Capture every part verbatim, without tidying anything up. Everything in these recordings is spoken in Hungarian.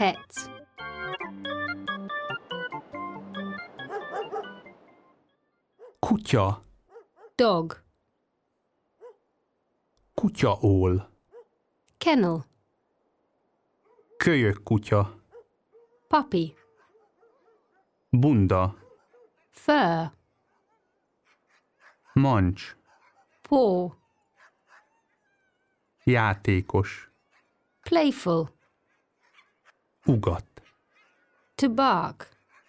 Pets. Kutya. Dog. Kutyaól. Kennel. Kölyökkutya. Puppy. Bunda. Fur. Mancs. Paw. Játékos. Playful. Ugat. To bark.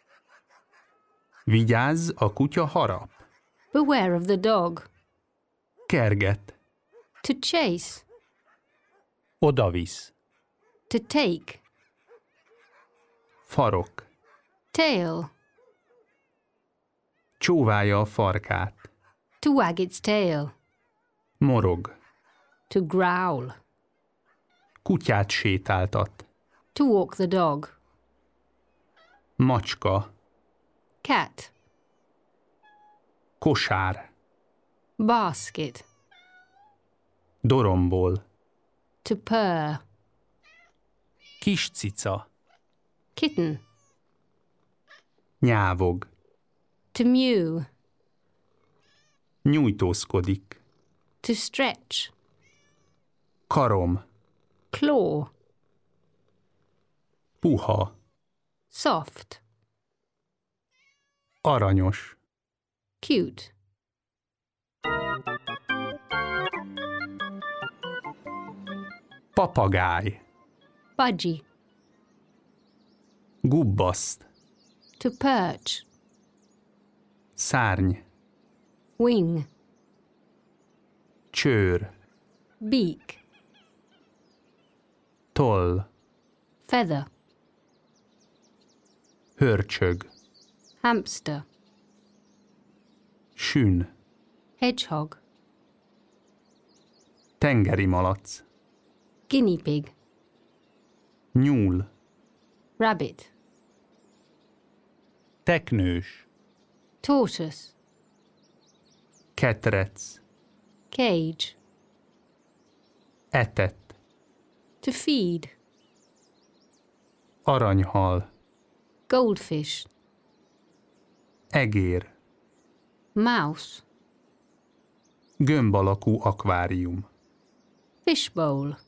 Vigyázz, a kutya harap. Beware of the dog. Kerget. To chase. Odavisz. To take. Farok. Tail. Csóválja a farkát. To wag its tail. Morog. To growl. Kutyát sétáltat. To walk the dog. Macska. Cat. Kosár. Basket. Dorombol. To purr. Kis cica. Kitten. Nyávog. To mew. Nyújtózkodik. To stretch. Karom. Claw. Puha. Soft. Aranyos. Cute. Papagáj. Budgie. Gubbaszt. To perch. Szárny. Wing. Csőr. Beak. Toll. Feather. Hörcsög. Hamster. Sün. Hedgehog. Tengeri malac. Guinea pig. Nyúl. Rabbit. Teknős. Tortoise. Ketrec. Cage. Etett. To feed. Aranyhal. Goldfish. Egér. Mouse. Gömb alakú akvárium. Fishbowl.